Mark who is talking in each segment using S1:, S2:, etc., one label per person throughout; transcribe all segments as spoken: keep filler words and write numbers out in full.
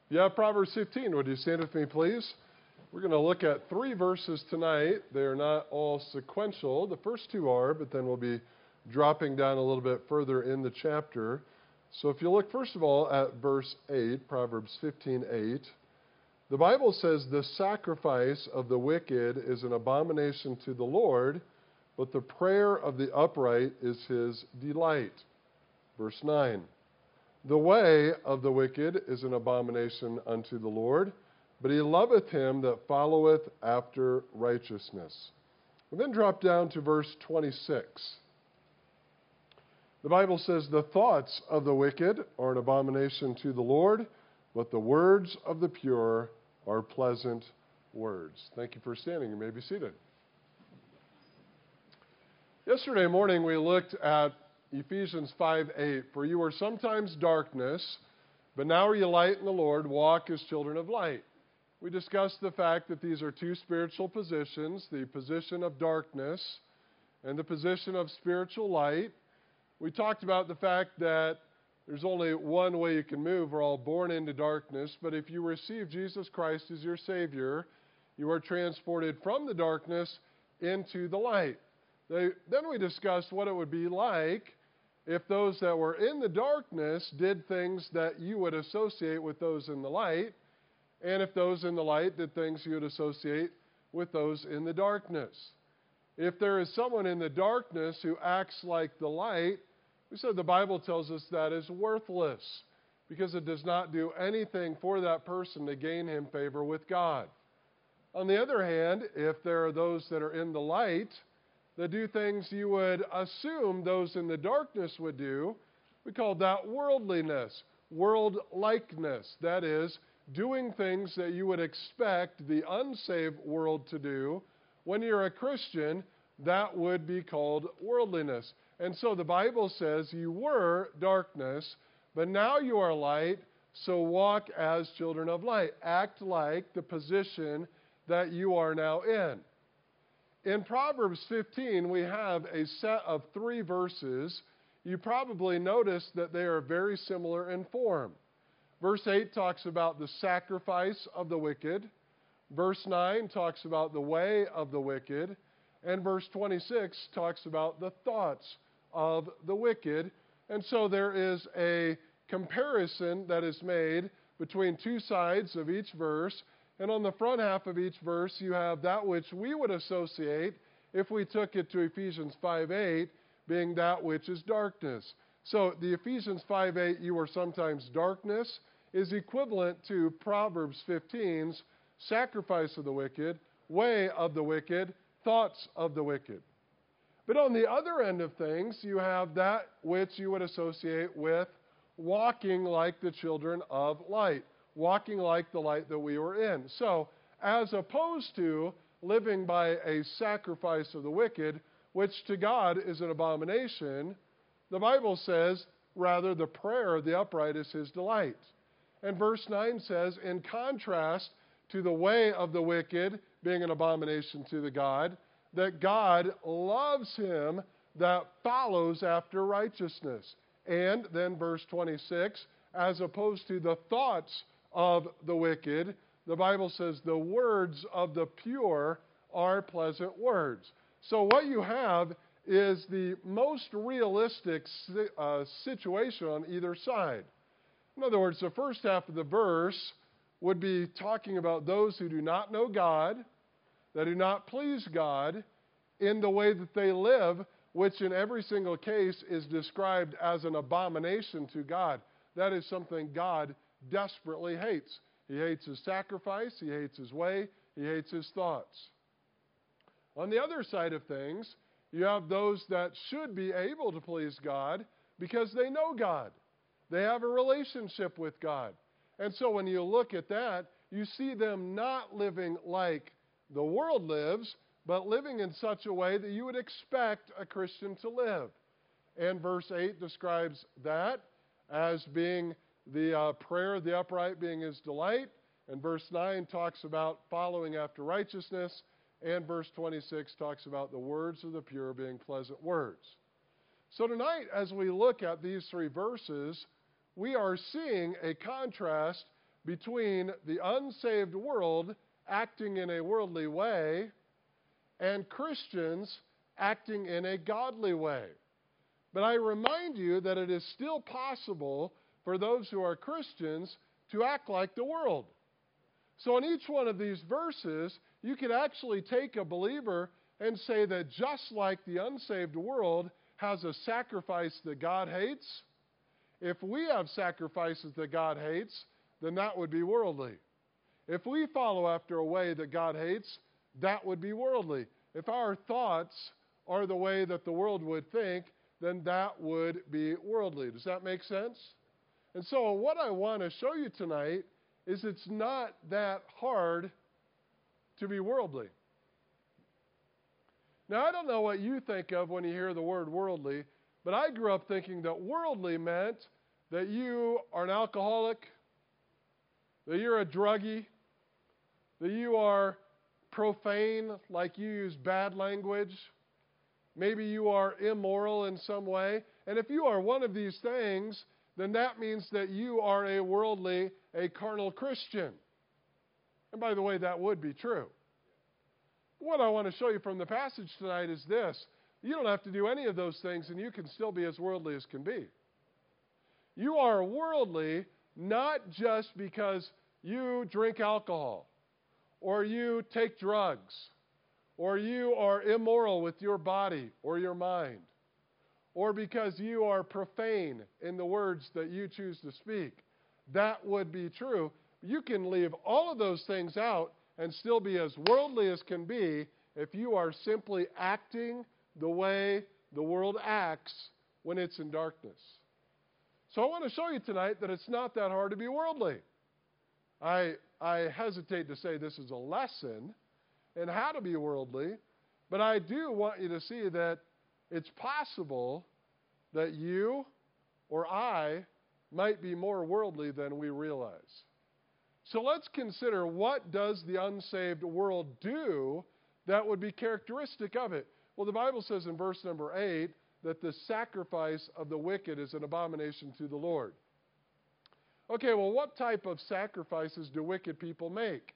S1: Yeah, Proverbs fifteen. Would you stand with me, please? We're going to look at three verses tonight. They are not all sequential. The first two are, but then we'll be dropping down a little bit further in the chapter. So if you look, first of all, at verse eight, Proverbs fifteen eight, the Bible says, "The sacrifice of the wicked is an abomination to the Lord, but the prayer of the upright is his delight." Verse nine, "The way of the wicked is an abomination unto the Lord, but he loveth him that followeth after righteousness." And then drop down to verse twenty-six. The Bible says, "The thoughts of the wicked are an abomination to the Lord, but the words of the pure are pleasant words." Thank you for standing. You may be seated. Yesterday morning we looked at Ephesians five eight. "For you were sometimes darkness, but now are you light in the Lord. Walk as children of light." We discussed the fact that these are two spiritual positions, the position of darkness and the position of spiritual light. We talked about the fact that there's only one way you can move. We're all born into darkness, but if you receive Jesus Christ as your Savior, you are transported from the darkness into the light. They, then we discussed what it would be like if those that were in the darkness did things that you would associate with those in the light, and if those in the light did things you would associate with those in the darkness. If there is someone in the darkness who acts like the light, we said the Bible tells us that is worthless because it does not do anything for that person to gain him favor with God. On the other hand, if there are those that are in the light that do things you would assume those in the darkness would do, we call that worldliness, world-likeness. That is, doing things that you would expect the unsaved world to do. When you're a Christian, that would be called worldliness. And so the Bible says you were darkness, but now you are light, so walk as children of light. Act like the position that you are now in. In Proverbs fifteen, we have a set of three verses. You probably noticed that they are very similar in form. Verse eight talks about the sacrifice of the wicked. Verse nine talks about the way of the wicked. And verse twenty-six talks about the thoughts of the wicked. And so there is a comparison that is made between two sides of each verse. And on the front half of each verse, you have that which we would associate, if we took it to Ephesians five eight, being that which is darkness. So the Ephesians five eight, "you were sometimes darkness," is equivalent to Proverbs fifteen's sacrifice of the wicked, way of the wicked, thoughts of the wicked. But on the other end of things, you have that which you would associate with walking like the children of light, walking like the light that we were in. So, as opposed to living by a sacrifice of the wicked, which to God is an abomination, the Bible says, rather, the prayer of the upright is his delight. And verse nine says, in contrast to the way of the wicked being an abomination to the God, that God loves him that follows after righteousness. And then verse twenty-six, as opposed to the thoughts of the wicked, the Bible says the words of the pure are pleasant words. So what you have is the most realistic uh, situation on either side. In other words, the first half of the verse would be talking about those who do not know God, that do not please God in the way that they live, which in every single case is described as an abomination to God. That is something God desperately hates. He hates his sacrifice, he hates his way, he hates his thoughts. On the other side of things, you have those that should be able to please God because they know God. They have a relationship with God. And so when you look at that, you see them not living like the world lives, but living in such a way that you would expect a Christian to live. And verse eight describes that as being the uh, prayer of the upright being his delight. And verse nine talks about following after righteousness. And verse twenty-six talks about the words of the pure being pleasant words. So tonight, as we look at these three verses, we are seeing a contrast between the unsaved world acting in a worldly way and Christians acting in a godly way. But I remind you that it is still possible for those who are Christians to act like the world. So in each one of these verses, you could actually take a believer and say that just like the unsaved world has a sacrifice that God hates, if we have sacrifices that God hates, then that would be worldly. If we follow after a way that God hates, that would be worldly. If our thoughts are the way that the world would think, then that would be worldly. Does that make sense? And so what I want to show you tonight is it's not that hard to be worldly. Now, I don't know what you think of when you hear the word worldly, but I grew up thinking that worldly meant that you are an alcoholic, that you're a druggie, that you are profane, like you use bad language. Maybe you are immoral in some way. And if you are one of these things, then that means that you are a worldly, a carnal Christian. And by the way, that would be true. What I want to show you from the passage tonight is this. You don't have to do any of those things, and you can still be as worldly as can be. You are worldly not just because you drink alcohol, or you take drugs, or you are immoral with your body or your mind, or because you are profane in the words that you choose to speak. That would be true. You can leave all of those things out and still be as worldly as can be if you are simply acting the way the world acts when it's in darkness. So I want to show you tonight that it's not that hard to be worldly. I, I hesitate to say this is a lesson in how to be worldly, but I do want you to see that it's possible that you or I might be more worldly than we realize. So let's consider, what does the unsaved world do that would be characteristic of it? Well, the Bible says in verse number eight that the sacrifice of the wicked is an abomination to the Lord. Okay, well, what type of sacrifices do wicked people make?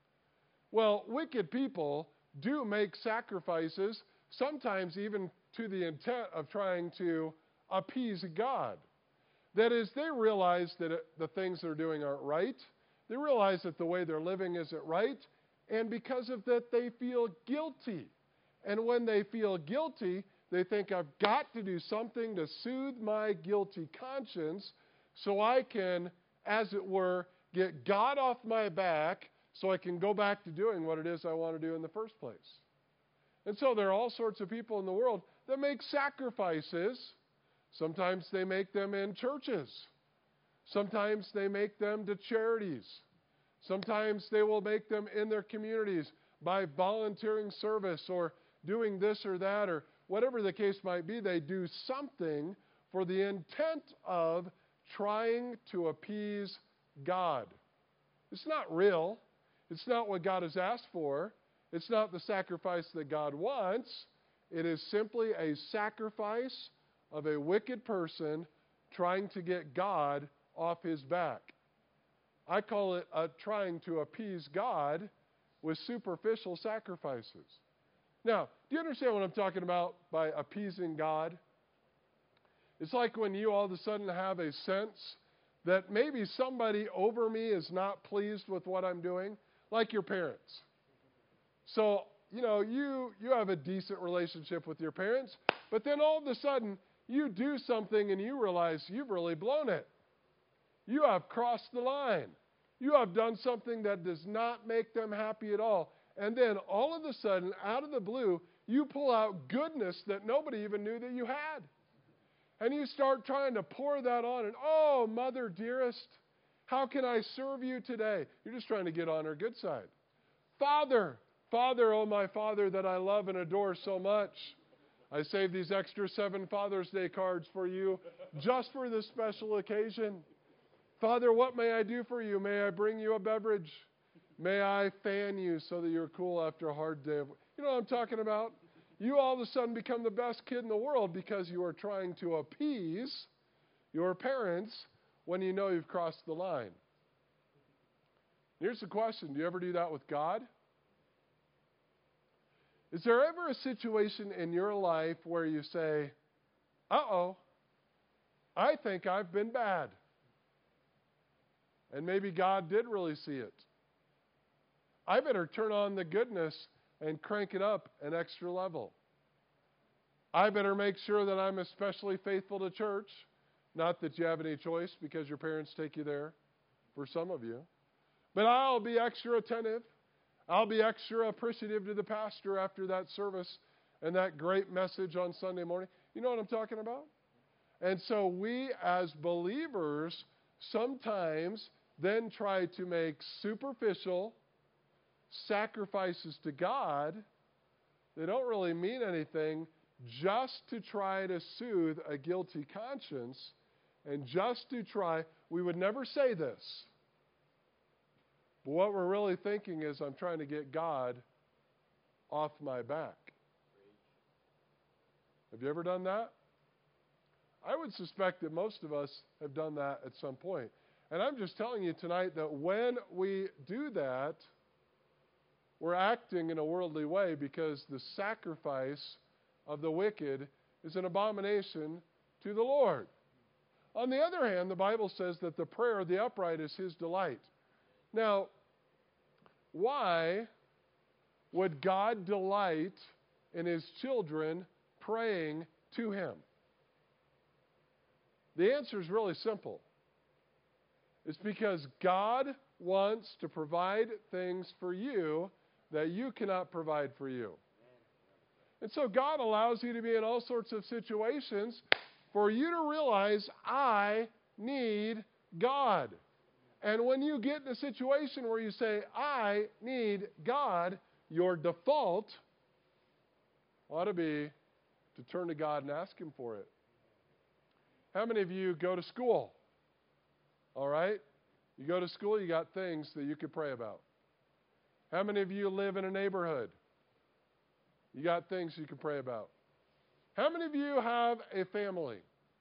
S1: Well, wicked people do make sacrifices, sometimes even to the intent of trying to appease God. That is, they realize that it, the things they're doing aren't right. They realize that the way they're living isn't right, and because of that, they feel guilty. And when they feel guilty, they think, I've got to do something to soothe my guilty conscience so I can, as it were, get God off my back so I can go back to doing what it is I want to do in the first place. And so there are all sorts of people in the world that make sacrifices. Sometimes they make them in churches. Sometimes they make them to charities. Sometimes they will make them in their communities by volunteering service or doing this or that, or whatever the case might be. They do something for the intent of trying to appease God. It's not real. It's not what God has asked for. It's not the sacrifice that God wants. It is simply a sacrifice of a wicked person trying to get God off his back. I call it a trying to appease God with superficial sacrifices. Now, do you understand what I'm talking about by appeasing God? It's like when you all of a sudden have a sense that maybe somebody over me is not pleased with what I'm doing, like your parents. So, you know, you, you have a decent relationship with your parents, but then all of a sudden you do something and you realize you've really blown it. You have crossed the line. You have done something that does not make them happy at all. And then all of a sudden, out of the blue, you pull out goodness that nobody even knew that you had. And you start trying to pour that on. And, oh, mother dearest, how can I serve you today? You're just trying to get on her good side. Father, Father, oh my Father that I love and adore so much. I saved these extra seven Father's Day cards for you just for this special occasion. Father, what may I do for you? May I bring you a beverage? May I fan you so that you're cool after a hard day? Of, you know what I'm talking about? You all of a sudden become the best kid in the world because you are trying to appease your parents when you know you've crossed the line. Here's the question. Do you ever do that with God? Is there ever a situation in your life where you say, uh-oh, I think I've been bad. And maybe God did really see it. I better turn on the goodness and crank it up an extra level. I better make sure that I'm especially faithful to church. Not that you have any choice because your parents take you there, for some of you. But I'll be extra attentive. I'll be extra appreciative to the pastor after that service and that great message on Sunday morning. You know what I'm talking about? And so we as believers sometimes then try to make superficial sacrifices to God that don't really mean anything just to try to soothe a guilty conscience and just to try. We would never say this. But what we're really thinking is, I'm trying to get God off my back. Have you ever done that? I would suspect that most of us have done that at some point. And I'm just telling you tonight that when we do that, we're acting in a worldly way, because the sacrifice of the wicked is an abomination to the Lord. On the other hand, the Bible says that the prayer of the upright is his delight. Now, why would God delight in his children praying to him? The answer is really simple. It's because God wants to provide things for you that you cannot provide for you. And so God allows you to be in all sorts of situations for you to realize, I need God. And when you get in a situation where you say, I need God, your default ought to be to turn to God and ask him for it. How many of you go to school? All right? You go to school, you got things that you could pray about. How many of you live in a neighborhood? You got things you can pray about. How many of you have a family?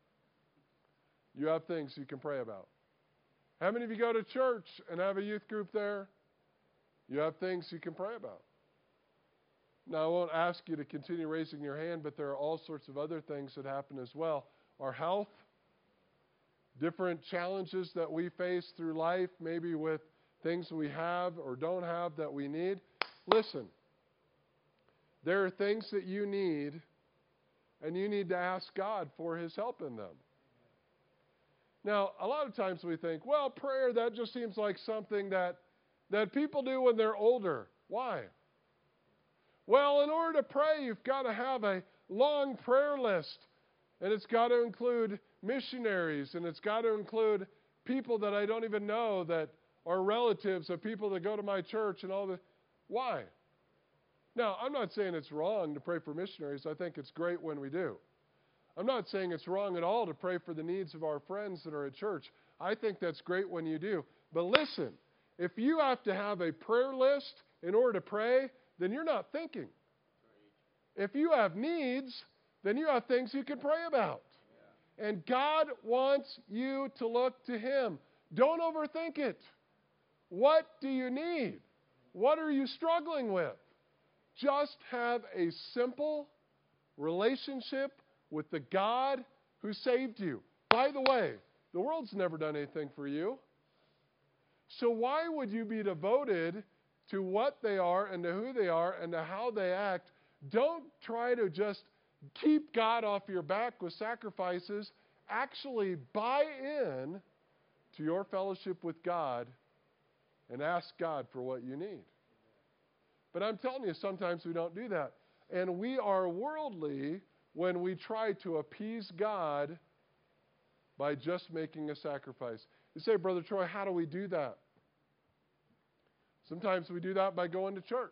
S1: You have things you can pray about. How many of you go to church and have a youth group there? You have things you can pray about. Now, I won't ask you to continue raising your hand, but there are all sorts of other things that happen as well. Our health, different challenges that we face through life, maybe with things we have or don't have that we need. Listen, there are things that you need, and you need to ask God for his help in them. Now, a lot of times we think, well, prayer, that just seems like something that, that people do when they're older. Why? Well, in order to pray, you've got to have a long prayer list. And it's got to include missionaries, and it's got to include people that I don't even know that are relatives of people that go to my church and all the. Why? Now, I'm not saying it's wrong to pray for missionaries. I think it's great when we do. I'm not saying it's wrong at all to pray for the needs of our friends that are at church. I think that's great when you do. But listen, if you have to have a prayer list in order to pray, then you're not thinking. If you have needs, then you have things you can pray about. Yeah. And God wants you to look to him. Don't overthink it. What do you need? What are you struggling with? Just have a simple relationship with the God who saved you. By the way, the world's never done anything for you. So why would you be devoted to what they are and to who they are and to how they act? Don't try to just keep God off your back with sacrifices. Actually buy in to your fellowship with God and ask God for what you need. But I'm telling you, sometimes we don't do that. And we are worldly when we try to appease God by just making a sacrifice. You say, Brother Troy, how do we do that? Sometimes we do that by going to church.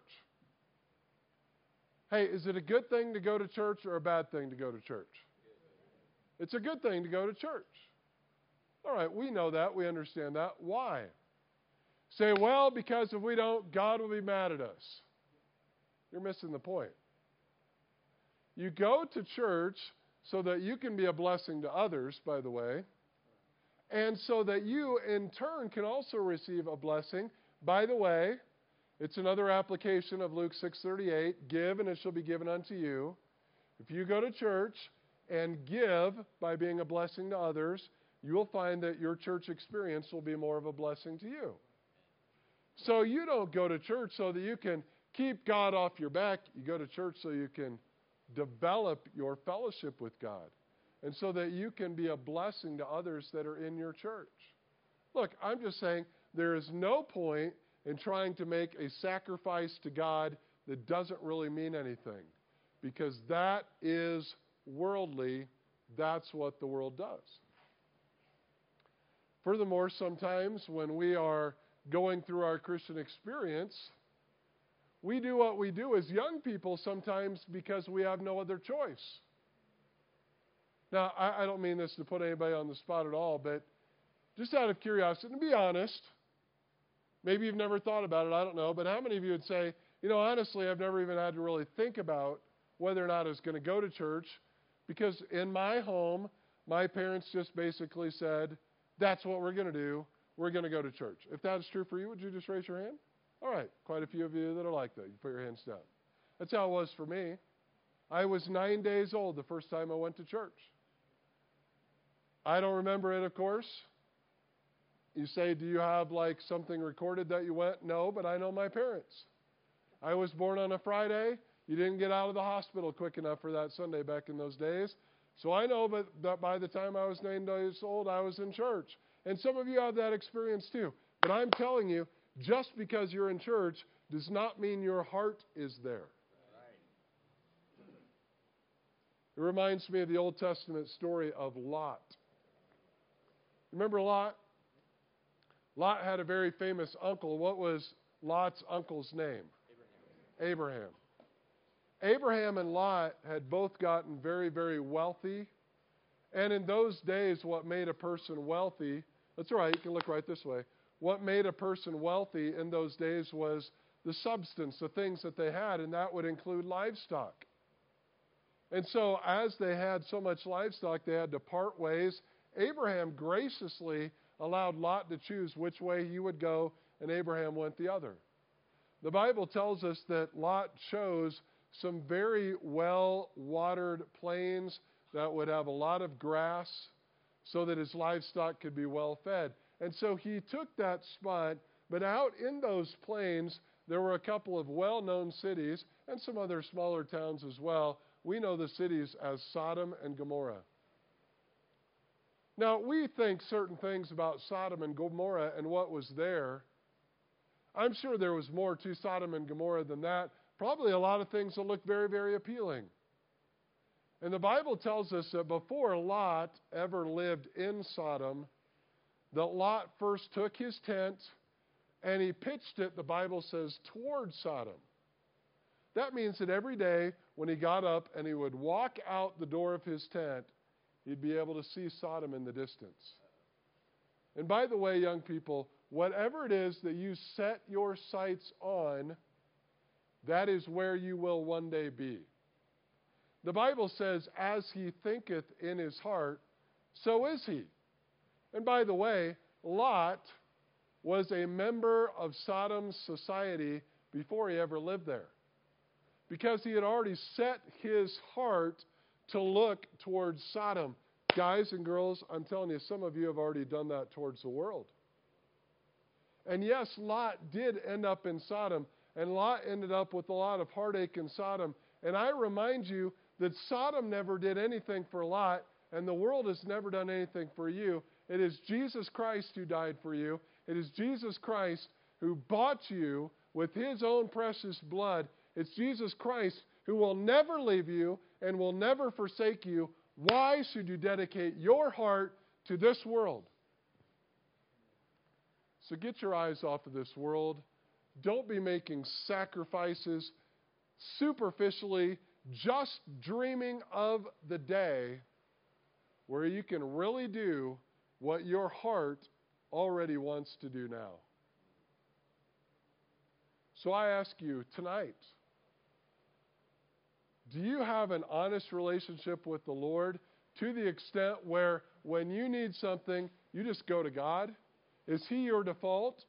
S1: Hey, is it a good thing to go to church or a bad thing to go to church? It's a good thing to go to church. All right, we know that. We understand that. Why? Say, well, because if we don't, God will be mad at us. You're missing the point. You go to church so that you can be a blessing to others, by the way, And so that you, in turn, can also receive a blessing. By the way, it's another application of Luke six thirty-eight. Give, and it shall be given unto you. If you go to church and give by being a blessing to others, you will find that your church experience will be more of a blessing to you. So you don't go to church so that you can keep God off your back. You go to church so you can develop your fellowship with God, and so that you can be a blessing to others that are in your church. Look, I'm just saying there is no point in trying to make a sacrifice to God that doesn't really mean anything, because that is worldly. That's what the world does. Furthermore, sometimes when we are going through our Christian experience, we do what we do as young people sometimes because we have no other choice. Now, I, I don't mean this to put anybody on the spot at all, but just out of curiosity, and be honest, maybe you've never thought about it, I don't know, but how many of you would say, you know, honestly, I've never even had to really think about whether or not I was going to go to church, because in my home, my parents just basically said, that's what we're going to do. We're going to go to church. If that is true for you, would you just raise your hand? All right, quite a few of you that are like that. You put your hands down. That's how it was for me. I was nine days old the first time I went to church. I don't remember it, of course. You say, do you have like something recorded that you went? No, but I know my parents. I was born on a Friday. You didn't get out of the hospital quick enough for that Sunday back in those days. So I know but that by the time I was nine days old, I was in church. And some of you have that experience too. But I'm telling you, just because you're in church does not mean your heart is there. It reminds me of the Old Testament story of Lot. Remember Lot? Lot had a very famous uncle. What was Lot's uncle's name? Abraham. Abraham. Abraham and Lot had both gotten very, very wealthy. And in those days, what made a person wealthy, that's all right, you can look right this way. What made a person wealthy in those days was the substance, the things that they had, and that would include livestock. And so as they had so much livestock, they had to part ways. Abraham graciously allowed Lot to choose which way he would go, and Abraham went the other. The Bible tells us that Lot chose some very well-watered plains that would have a lot of grass so that his livestock could be well fed. And so he took that spot, but out in those plains, there were a couple of well-known cities and some other smaller towns as well. We know the cities as Sodom and Gomorrah. Now, we think certain things about Sodom and Gomorrah and what was there. I'm sure there was more to Sodom and Gomorrah than that. Probably a lot of things that look very, very appealing. And the Bible tells us that before Lot ever lived in Sodom, that Lot first took his tent and he pitched it, the Bible says, toward Sodom. That means that every day when he got up and he would walk out the door of his tent, he'd be able to see Sodom in the distance. And by the way, young people, whatever it is that you set your sights on, that is where you will one day be. The Bible says, as he thinketh in his heart, so is he. And by the way, Lot was a member of Sodom's society before he ever lived there, because he had already set his heart to look towards Sodom. Guys and girls, I'm telling you, some of you have already done that towards the world. And yes, Lot did end up in Sodom, and Lot ended up with a lot of heartache in Sodom. And I remind you that Sodom never did anything for Lot, and the world has never done anything for you. It is Jesus Christ who died for you. It is Jesus Christ who bought you with his own precious blood. It's Jesus Christ who will never leave you and will never forsake you. Why should you dedicate your heart to this world? So get your eyes off of this world. Don't be making sacrifices superficially, just dreaming of the day where you can really do what your heart already wants to do now. So I ask you tonight, do you have an honest relationship with the Lord to the extent where when you need something, you just go to God? Is He your default?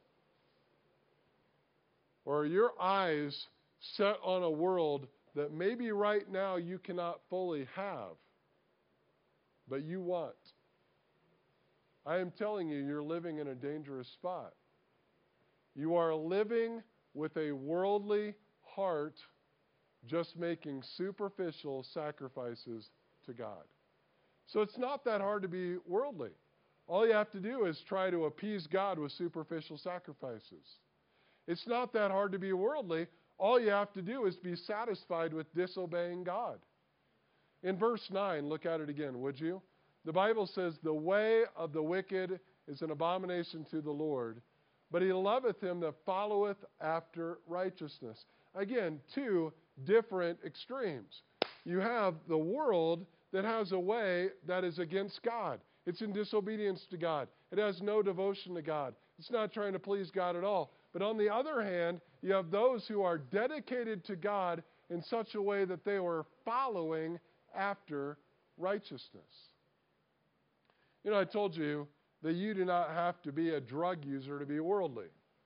S1: Or are your eyes set on a world that maybe right now you cannot fully have, but you want? I am telling you, you're living in a dangerous spot. You are living with a worldly heart, just making superficial sacrifices to God. So it's not that hard to be worldly. All you have to do is try to appease God with superficial sacrifices. It's not that hard to be worldly. All you have to do is be satisfied with disobeying God. In verse nine, look at it again, would you? The Bible says, the way of the wicked is an abomination to the Lord, but He loveth him that followeth after righteousness. Again, two different extremes. You have the world that has a way that is against God. It's in disobedience to God. It has no devotion to God. It's not trying to please God at all. But on the other hand, you have those who are dedicated to God in such a way that they were following after righteousness. You know, I told you that you do not have to be a drug user to be worldly.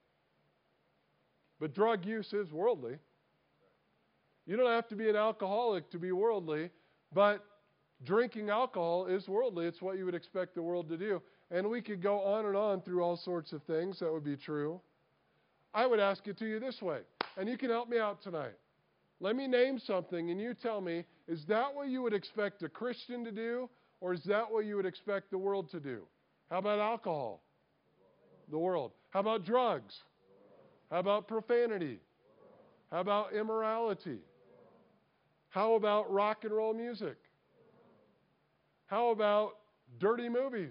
S1: But drug use is worldly. You don't have to be an alcoholic to be worldly, but drinking alcohol is worldly. It's what you would expect the world to do. And we could go on and on through all sorts of things that would be true. I would ask it to you this way, and you can help me out tonight. Let me name something, and you tell me, is that what you would expect a Christian to do, or is that what you would expect the world to do? How about alcohol? The world. How about drugs? How about profanity? How about immorality? How about rock and roll music? How about dirty movies?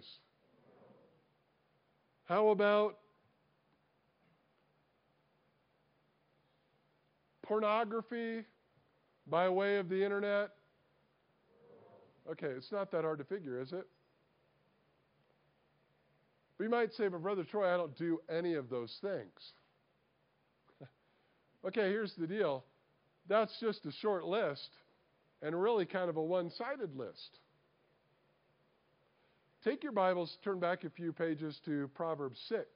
S1: How about pornography by way of the internet? Okay, it's not that hard to figure, is it? But you might say, but Brother Troy, I don't do any of those things. Okay, here's the deal. That's just a short list and really kind of a one-sided list. Take your Bibles, turn back a few pages to Proverbs six.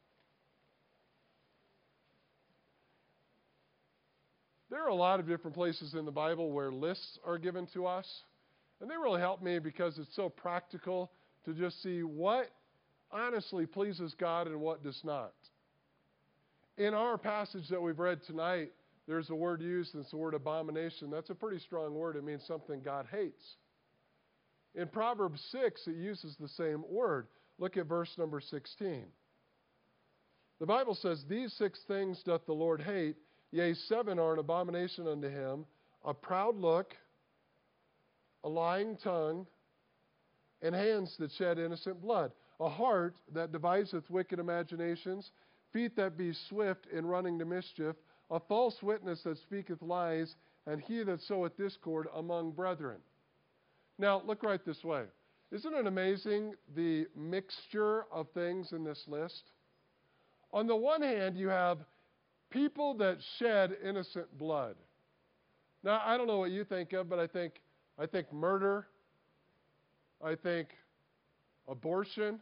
S1: There are a lot of different places in the Bible where lists are given to us, and they really help me because it's so practical to just see what honestly pleases God and what does not. In our passage that we've read tonight, there's a word used, and it's the word abomination. That's a pretty strong word. It means something God hates. In Proverbs six, it uses the same word. Look at verse number sixteen. The Bible says, these six things doth the Lord hate, yea, seven are an abomination unto him, a proud look, a lying tongue, and hands that shed innocent blood, a heart that deviseth wicked imaginations, feet that be swift in running to mischief, a false witness that speaketh lies, and he that soweth discord among brethren. Now, look right this way. Isn't it amazing the mixture of things in this list? On the one hand, you have people that shed innocent blood. Now, I don't know what you think of, but I think I think murder, I think abortion,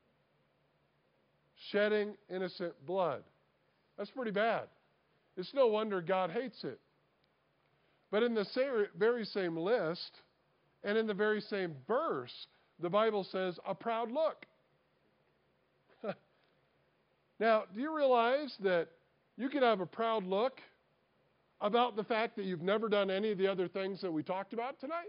S1: shedding innocent blood. That's pretty bad. It's no wonder God hates it. But in the same, very same list, and in the very same verse, the Bible says, a proud look. Now, do you realize that you can have a proud look about the fact that you've never done any of the other things that we talked about tonight?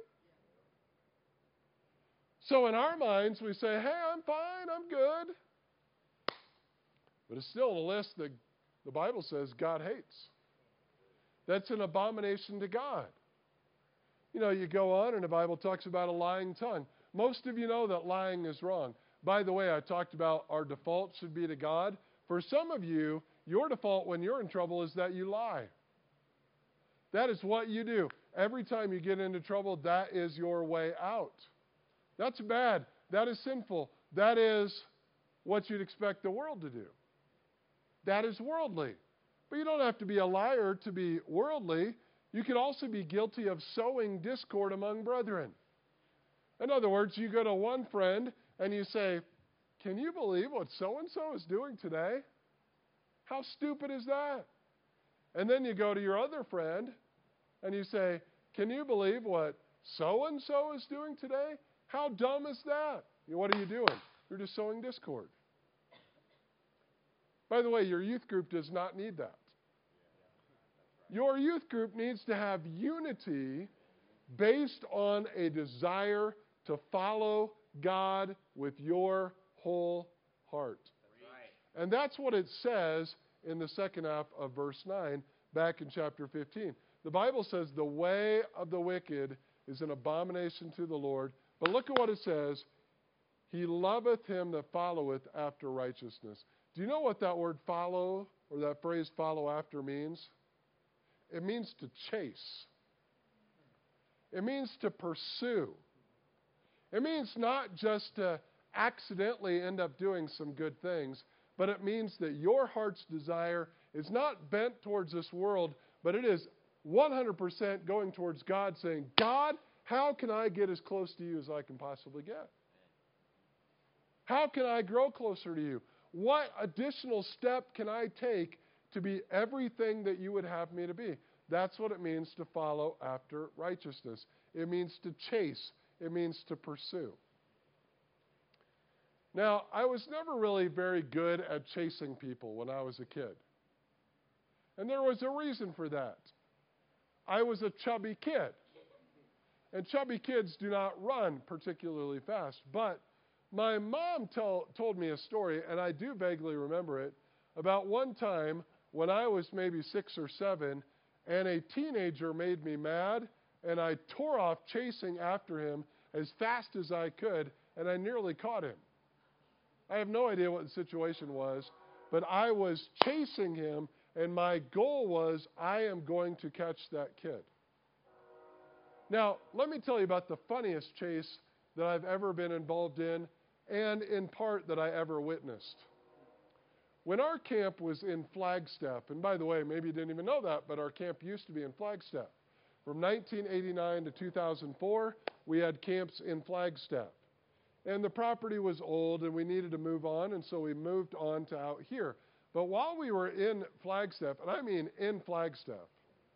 S1: So in our minds, we say, hey, I'm fine, I'm good. But it's still on a list that the Bible says God hates. That's an abomination to God. You know, you go on and the Bible talks about a lying tongue. Most of you know that lying is wrong. By the way, I talked about our default should be to God. For some of you, your default when you're in trouble is that you lie. That is what you do. Every time you get into trouble, that is your way out. That's bad. That is sinful. That is what you'd expect the world to do. That is worldly. But you don't have to be a liar to be worldly. You can also be guilty of sowing discord among brethren. In other words, you go to one friend and you say, can you believe what so-and-so is doing today? How stupid is that? And then you go to your other friend and you say, can you believe what so-and-so is doing today? How dumb is that? What are you doing? You're just sowing discord. By the way, your youth group does not need that. Your youth group needs to have unity based on a desire to follow God with your whole heart. Right. And that's what it says in the second half of verse nine, back in chapter fifteen. The Bible says the way of the wicked is an abomination to the Lord. But look at what it says. He loveth him that followeth after righteousness. Do you know what that word follow, or that phrase follow after means? It means to chase. It means to pursue. It means not just to accidentally end up doing some good things, but it means that your heart's desire is not bent towards this world, but it is one hundred percent going towards God, saying, God, how can I get as close to you as I can possibly get? How can I grow closer to you? What additional step can I take to be everything that you would have me to be? That's what it means to follow after righteousness. It means to chase. It means to pursue. Now, I was never really very good at chasing people when I was a kid. And there was a reason for that. I was a chubby kid. And chubby kids do not run particularly fast. But my mom tell, told me a story, and I do vaguely remember it, about one time when I was maybe six or seven, and a teenager made me mad, and I tore off chasing after him as fast as I could, and I nearly caught him. I have no idea what the situation was, but I was chasing him, and my goal was, I am going to catch that kid. Now, let me tell you about the funniest chase that I've ever been involved in, and in part that I ever witnessed. When our camp was in Flagstaff, and by the way, maybe you didn't even know that, but our camp used to be in Flagstaff. From nineteen eighty-nine to two thousand four, we had camps in Flagstaff. And the property was old, and we needed to move on, and so we moved on to out here. But while we were in Flagstaff, and I mean in Flagstaff,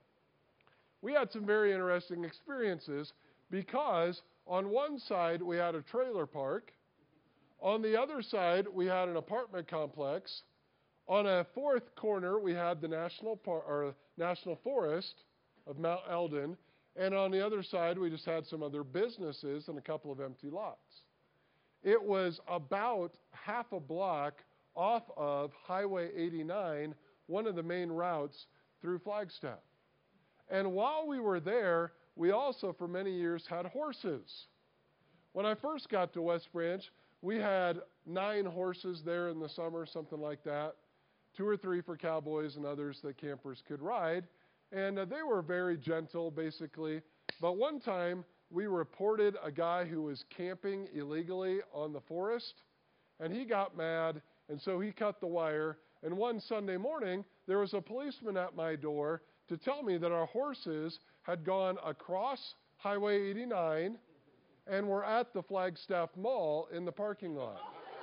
S1: we had some very interesting experiences because on one side we had a trailer park, on the other side we had an apartment complex, on a fourth corner we had the national par- or national forest of Mount Eldon, and on the other side we just had some other businesses and a couple of empty lots. It was about half a block off of Highway eighty-nine, one of the main routes through Flagstaff. And while we were there, we also for many years had horses. When I first got to West Branch, we had nine horses there in the summer, something like that, two or three for cowboys and others that campers could ride. And uh, they were very gentle, basically. But one time, we reported a guy who was camping illegally on the forest, and he got mad, and so he cut the wire. And one Sunday morning, there was a policeman at my door to tell me that our horses had gone across Highway eighty-nine and were at the Flagstaff Mall in the parking lot.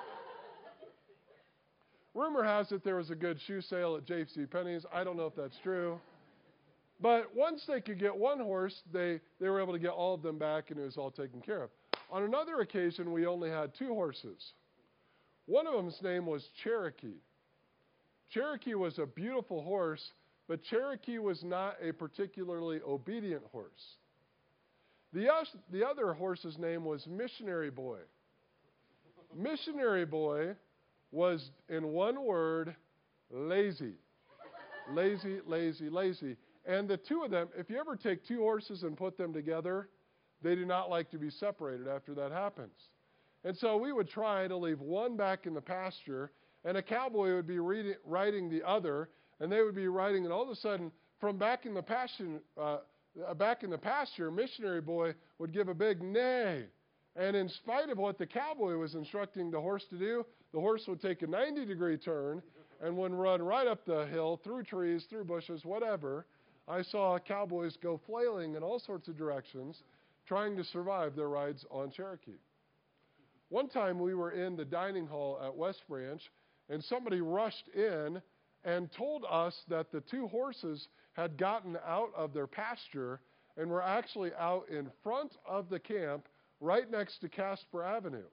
S1: Rumor has it there was a good shoe sale at J C Penney's. I don't know if that's true. But once they could get one horse, they, they were able to get all of them back, and it was all taken care of. On another occasion, we only had two horses. One of them's name was Cherokee. Cherokee was a beautiful horse, but Cherokee was not a particularly obedient horse. The, the other horse's name was Missionary Boy. Missionary Boy was, in one word, lazy. Lazy, lazy, lazy. And the two of them, if you ever take two horses and put them together, they do not like to be separated after that happens. And so we would try to leave one back in the pasture, and a cowboy would be reading, riding the other, and they would be riding, and all of a sudden, from back in the pasture, uh, back in the pasture, Missionary Boy would give a big neigh. And in spite of what the cowboy was instructing the horse to do, the horse would take a ninety-degree turn and would run right up the hill, through trees, through bushes, whatever. I saw cowboys go flailing in all sorts of directions, trying to survive their rides on Cherokee. One time we were in the dining hall at West Branch, and somebody rushed in and told us that the two horses had gotten out of their pasture and were actually out in front of the camp right next to Casper Avenue.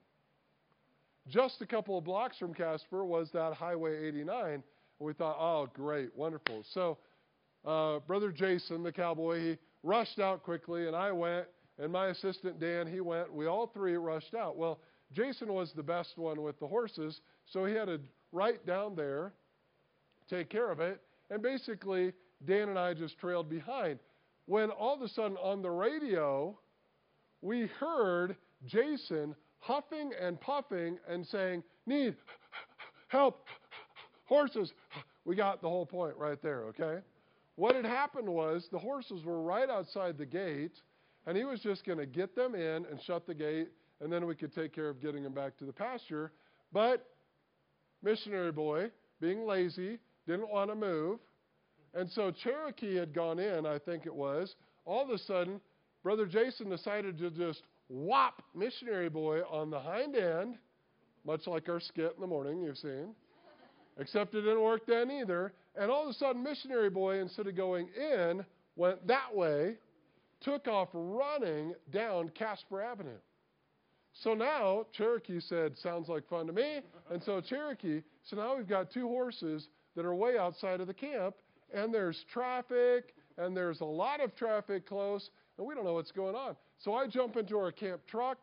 S1: Just a couple of blocks from Casper was that Highway eighty-nine. And we thought, oh, great, wonderful. So uh, Brother Jason, the cowboy, he rushed out quickly, and I went, and my assistant Dan, he went. We all three rushed out. Well, Jason was the best one with the horses, so he had to right down there, take care of it, and basically Dan and I just trailed behind. When all of a sudden on the radio, we heard Jason huffing and puffing and saying, need help, horses. We got the whole point right there, okay? What had happened was the horses were right outside the gate, and he was just going to get them in and shut the gate, and then we could take care of getting them back to the pasture. But missionary boy, being lazy, didn't want to move. And so Cherokee had gone in, I think it was. All of a sudden, Brother Jason decided to just whop missionary boy on the hind end, much like our skit in the morning you've seen. Except it didn't work then either. And all of a sudden, missionary boy, instead of going in, went that way, took off running down Casper Avenue. So now Cherokee said, sounds like fun to me. And so Cherokee, so now we've got two horses that are way outside of the camp, and there's traffic, and there's a lot of traffic close, and we don't know what's going on. So I jump into our camp truck,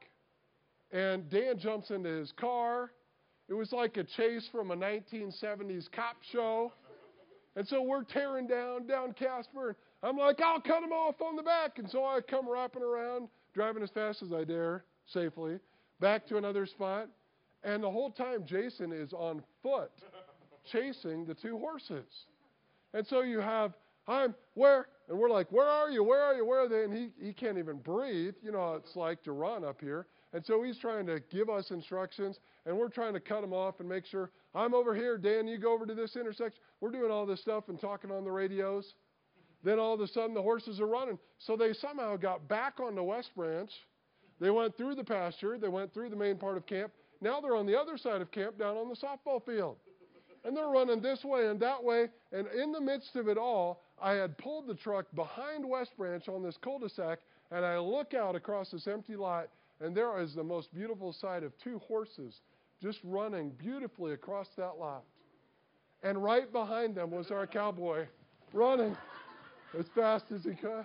S1: and Dan jumps into his car. It was like a chase from a nineteen seventies cop show. And so we're tearing down, down Casper, and I'm like, I'll cut him off on the back. And so I come wrapping around, driving as fast as I dare, safely, back to another spot. And the whole time, Jason is on foot, chasing the two horses. And so you have, I'm, where? And we're like, where are you? Where are you? Where are they? And he, he can't even breathe. You know how it's like to run up here. And so he's trying to give us instructions, and we're trying to cut him off and make sure, I'm over here, Dan, you go over to this intersection. We're doing all this stuff and talking on the radios. Then all of a sudden, the horses are running. So they somehow got back onto West Branch. They went through the pasture. They went through the main part of camp. Now they're on the other side of camp down on the softball field. And they're running this way and that way. And in the midst of it all, I had pulled the truck behind West Branch on this cul-de-sac, and I look out across this empty lot, and there is the most beautiful sight of two horses just running beautifully across that lot. And right behind them was our cowboy running as fast as he could.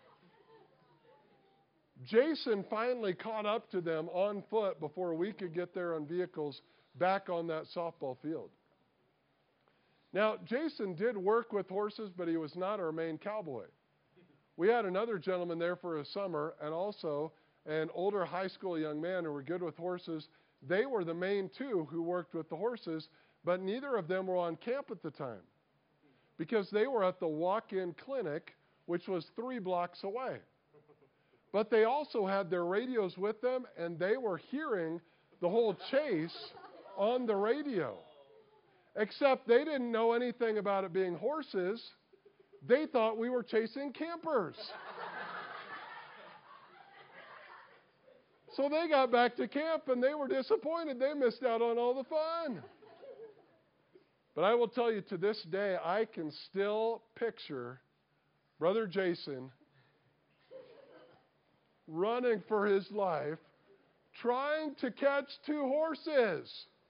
S1: Jason finally caught up to them on foot before we could get there on vehicles back on that softball field. Now, Jason did work with horses, but he was not our main cowboy. We had another gentleman there for a summer, and also an older high school young man who were good with horses. They were the main two who worked with the horses, but neither of them were on camp at the time because they were at the walk-in clinic, which was three blocks away. But they also had their radios with them, and they were hearing the whole chase on the radio. Except they didn't know anything about it being horses. They thought we were chasing campers. So they got back to camp, and they were disappointed. They missed out on all the fun. But I will tell you, to this day, I can still picture Brother Jason running for his life, trying to catch two horses.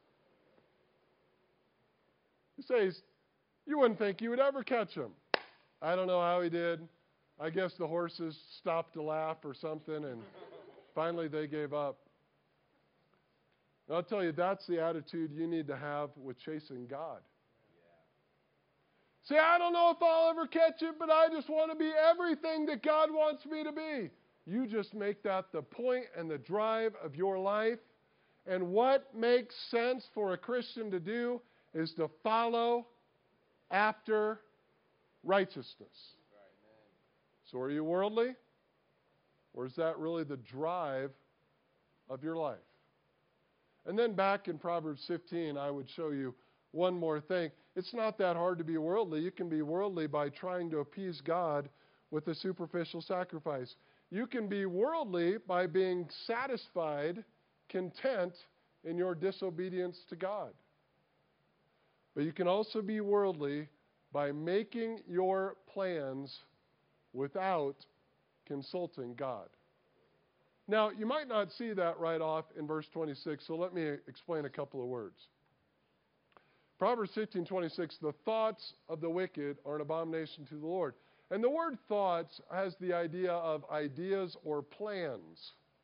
S1: He says, you wouldn't think you would ever catch them. I don't know how he did. I guess the horses stopped to laugh or something, and finally they gave up. And I'll tell you, that's the attitude you need to have with chasing God. Yeah. Say, I don't know if I'll ever catch it, but I just want to be everything that God wants me to be. You just make that the point and the drive of your life. And what makes sense for a Christian to do is to follow after righteousness. Right, so are you worldly? Or is that really the drive of your life? And then back in Proverbs fifteen, I would show you one more thing. It's not that hard to be worldly. You can be worldly by trying to appease God with a superficial sacrifice. You can be worldly by being satisfied content in your disobedience to God. But you can also be worldly by making your plans without consulting God. Now, you might not see that right off in verse twenty-six, so let me explain a couple of words. Proverbs fifteen twenty-six, the thoughts of the wicked are an abomination to the Lord. And the word thoughts has the idea of ideas or plans.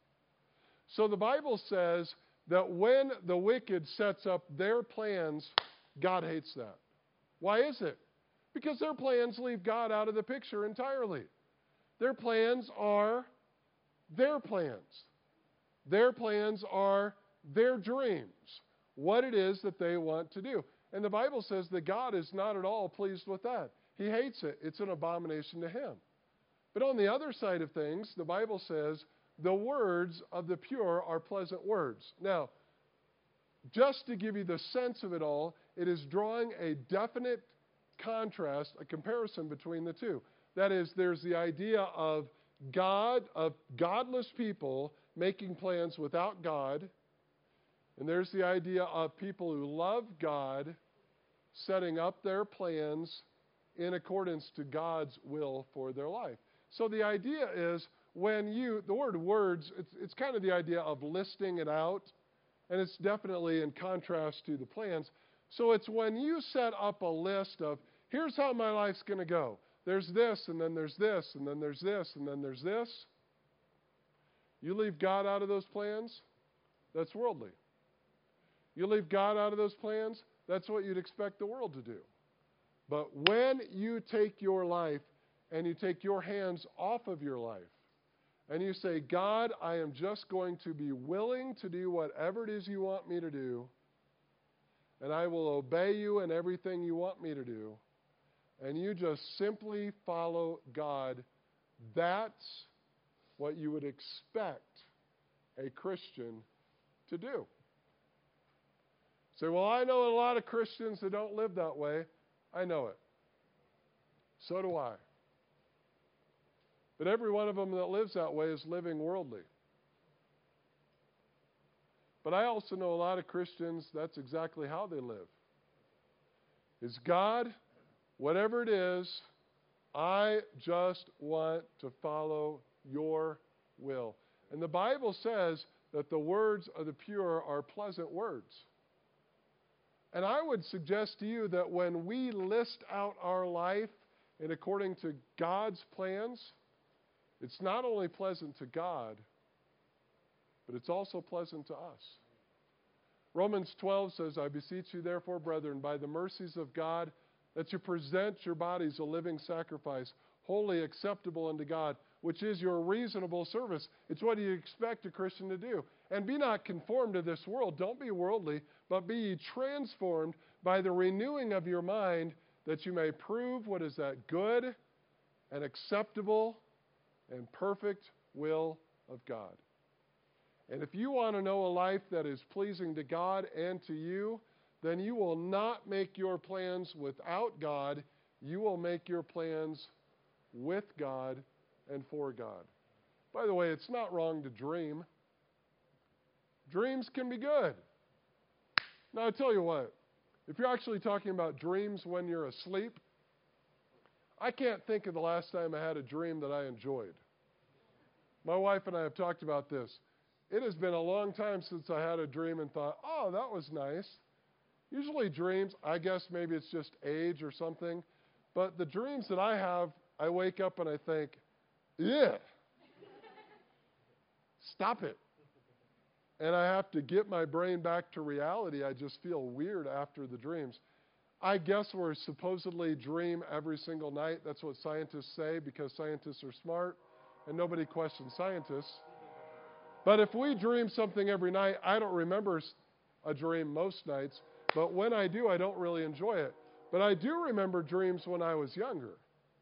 S1: So the Bible says that when the wicked sets up their plans, God hates that. Why is it? Because their plans leave God out of the picture entirely. Their plans are their plans. Their plans are their dreams, what it is that they want to do. And the Bible says that God is not at all pleased with that. He hates it. It's an abomination to him. But on the other side of things, the Bible says the words of the pure are pleasant words. Now, just to give you the sense of it all, it is drawing a definite contrast, a comparison between the two. That is, there's the idea of God, of godless people making plans without God, and there's the idea of people who love God setting up their plans in accordance to God's will for their life. So the idea is when you, the word words, it's, it's kind of the idea of listing it out, and it's definitely in contrast to the plans. So it's when you set up a list of, here's how my life's going to go. There's this, and then there's this, and then there's this, and then there's this. You leave God out of those plans, that's worldly. You leave God out of those plans, that's what you'd expect the world to do. But when you take your life and you take your hands off of your life and you say, God, I am just going to be willing to do whatever it is you want me to do, and I will obey you in everything you want me to do, and you just simply follow God, that's what you would expect a Christian to do. Say, well, I know a lot of Christians that don't live that way. I know it. So do I. But every one of them that lives that way is living worldly. But I also know a lot of Christians, that's exactly how they live. Is God, whatever it is, I just want to follow your will. And the Bible says that the words of the pure are pleasant words. And I would suggest to you that when we list out our life in according to God's plans, it's not only pleasant to God, but it's also pleasant to us. Romans twelve says, I beseech you therefore, brethren, by the mercies of God, that you present your bodies a living sacrifice, wholly acceptable unto God, which is your reasonable service. It's what you expect a Christian to do. And be not conformed to this world. Don't be worldly, but be ye transformed by the renewing of your mind, that you may prove what is that good and acceptable and perfect will of God. And if you want to know a life that is pleasing to God and to you, then you will not make your plans without God. You will make your plans with God and for God. By the way, it's not wrong to dream. Dreams can be good. Now, I tell you what, if you're actually talking about dreams when you're asleep, I can't think of the last time I had a dream that I enjoyed. My wife and I have talked about this. It has been a long time since I had a dream and thought, oh, that was nice. Usually dreams, I guess maybe it's just age or something, but the dreams that I have, I wake up and I think, yeah, stop it. And I have to get my brain back to reality. I just feel weird after the dreams. I guess we're supposedly dream every single night. That's what scientists say, because scientists are smart and nobody questions scientists. But if we dream something every night, I don't remember a dream most nights. But when I do, I don't really enjoy it. But I do remember dreams when I was younger.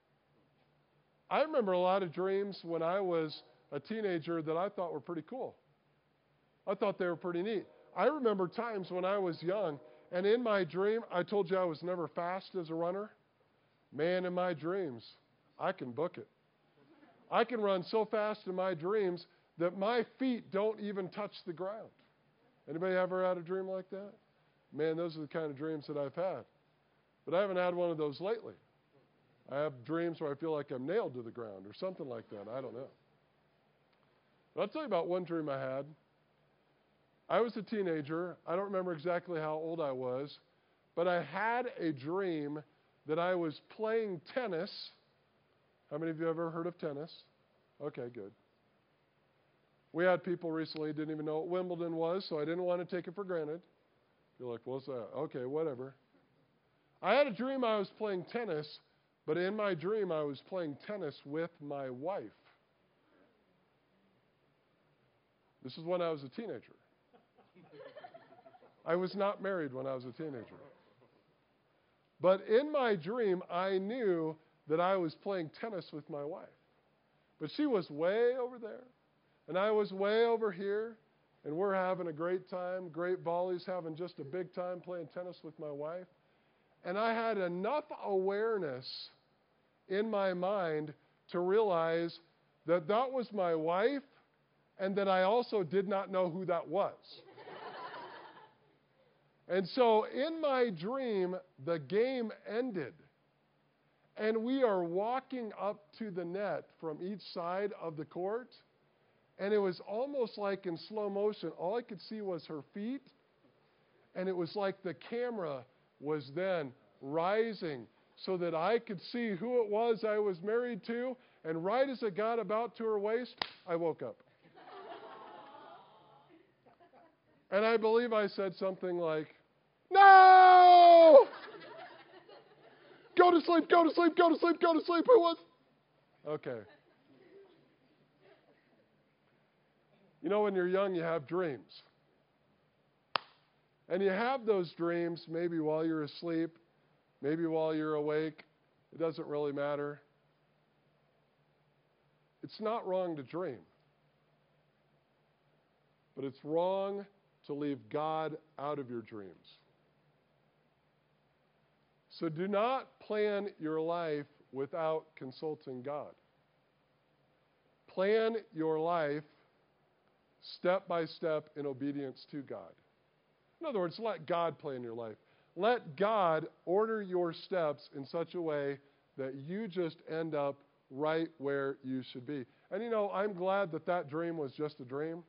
S1: I remember a lot of dreams when I was a teenager that I thought were pretty cool. I thought they were pretty neat. I remember times when I was young, and in my dream, I told you I was never fast as a runner. Man, in my dreams, I can book it. I can run so fast in my dreams that my feet don't even touch the ground. Anybody ever had a dream like that? Man, those are the kind of dreams that I've had. But I haven't had one of those lately. I have dreams where I feel like I'm nailed to the ground or something like that. I don't know. But I'll tell you about one dream I had. I was a teenager. I don't remember exactly how old I was, but I had a dream that I was playing tennis. How many of you ever heard of tennis? Okay, good. We had people recently who didn't even know what Wimbledon was, so I didn't want to take it for granted. You're like, what's that? Okay, whatever. I had a dream I was playing tennis, but in my dream I was playing tennis with my wife. This is when I was a teenager. I was not married when I was a teenager. But in my dream, I knew that I was playing tennis with my wife. But she was way over there, and I was way over here, and we're having a great time. Great volleys, having just a big time playing tennis with my wife. And I had enough awareness in my mind to realize that that was my wife and that I also did not know who that was. And so in my dream, the game ended. And we are walking up to the net from each side of the court. And it was almost like in slow motion. All I could see was her feet. And it was like the camera was then rising so that I could see who it was I was married to. And right as it got about to her waist, I woke up. And I believe I said something like, "No! Go to sleep, go to sleep, go to sleep, go to sleep." Who was? Okay. You know, when you're young, you have dreams. And you have those dreams maybe while you're asleep, maybe while you're awake. It doesn't really matter. It's not wrong to dream. But it's wrong to leave God out of your dreams. So do not plan your life without consulting God. Plan your life step by step in obedience to God. In other words, let God plan your life. Let God order your steps in such a way that you just end up right where you should be. And you know, I'm glad that that dream was just a dream.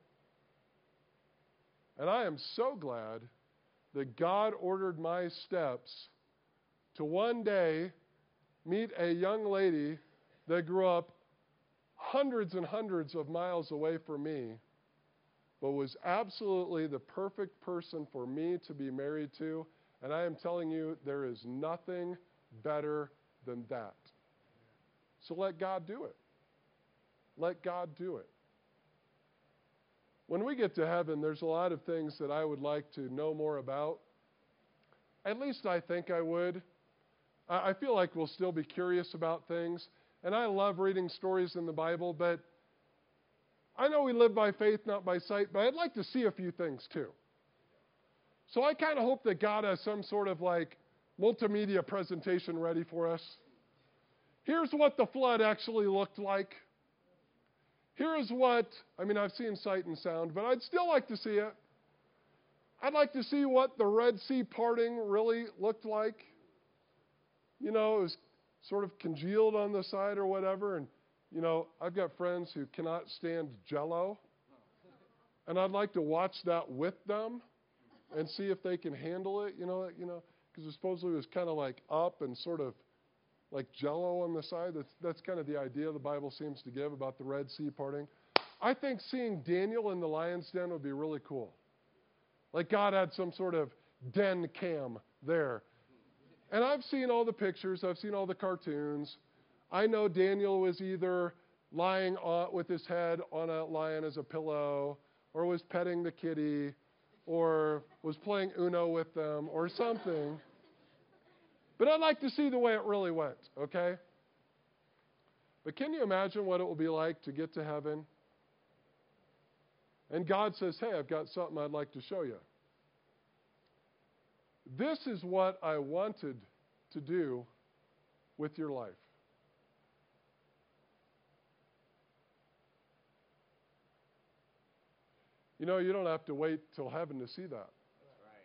S1: And I am so glad that God ordered my steps to one day meet a young lady that grew up hundreds and hundreds of miles away from me, but was absolutely the perfect person for me to be married to. And I am telling you, there is nothing better than that. So let God do it. Let God do it. When we get to heaven, there's a lot of things that I would like to know more about. At least I think I would. I feel like we'll still be curious about things. And I love reading stories in the Bible, but I know we live by faith, not by sight, but I'd like to see a few things too. So I kind of hope that God has some sort of like multimedia presentation ready for us. Here's what the flood actually looked like. Here's what, I mean, I've seen sight and sound, but I'd still like to see it. I'd like to see what the Red Sea parting really looked like. You know, it was sort of congealed on the side or whatever. And, you know, I've got friends who cannot stand Jell-O. And I'd like to watch that with them and see if they can handle it, you know, you know, because supposedly it was kind of like up and sort of like Jell-O on the side. That's, that's kind of the idea the Bible seems to give about the Red Sea parting. I think seeing Daniel in the lion's den would be really cool. Like God had some sort of den cam there. And I've seen all the pictures. I've seen all the cartoons. I know Daniel was either lying on, with his head on a lion as a pillow, or was petting the kitty, or was playing Uno with them, or something. But I'd like to see the way it really went, okay? But can you imagine what it will be like to get to heaven? And God says, hey, I've got something I'd like to show you. This is what I wanted to do with your life. You know, you don't have to wait till heaven to see that.
S2: That's right.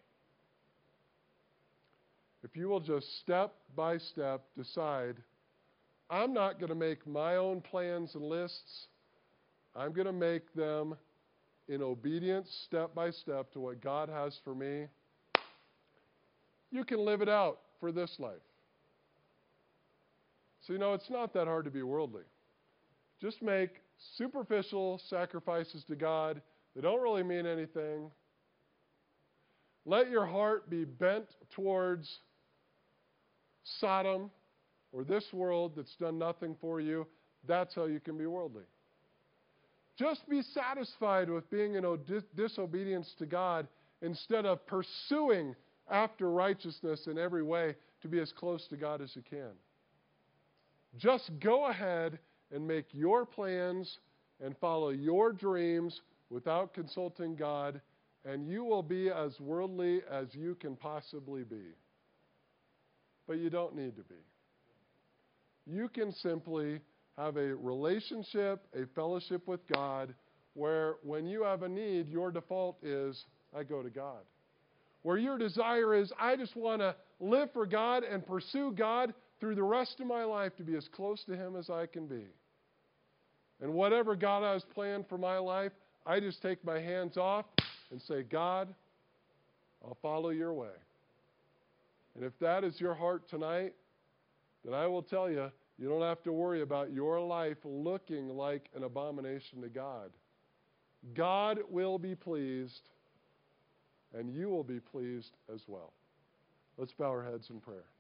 S1: If you will just step by step decide, I'm not going to make my own plans and lists. I'm going to make them in obedience, step by step, to what God has for me. You can live it out for this life. So, you know, it's not that hard to be worldly. Just make superficial sacrifices to God. They don't really mean anything. Let your heart be bent towards Sodom or this world that's done nothing for you. That's how you can be worldly. Just be satisfied with being in dis- disobedience to God instead of pursuing after righteousness in every way to be as close to God as you can. Just go ahead and make your plans and follow your dreams without consulting God, and you will be as worldly as you can possibly be. But you don't need to be. You can simply have a relationship, a fellowship with God, where when you have a need, your default is, I go to God. Where your desire is, I just want to live for God and pursue God through the rest of my life to be as close to Him as I can be. And whatever God has planned for my life, I just take my hands off and say, God, I'll follow your way. And if that is your heart tonight, then I will tell you, you don't have to worry about your life looking like an abomination to God. God will be pleased, and you will be pleased as well. Let's bow our heads in prayer.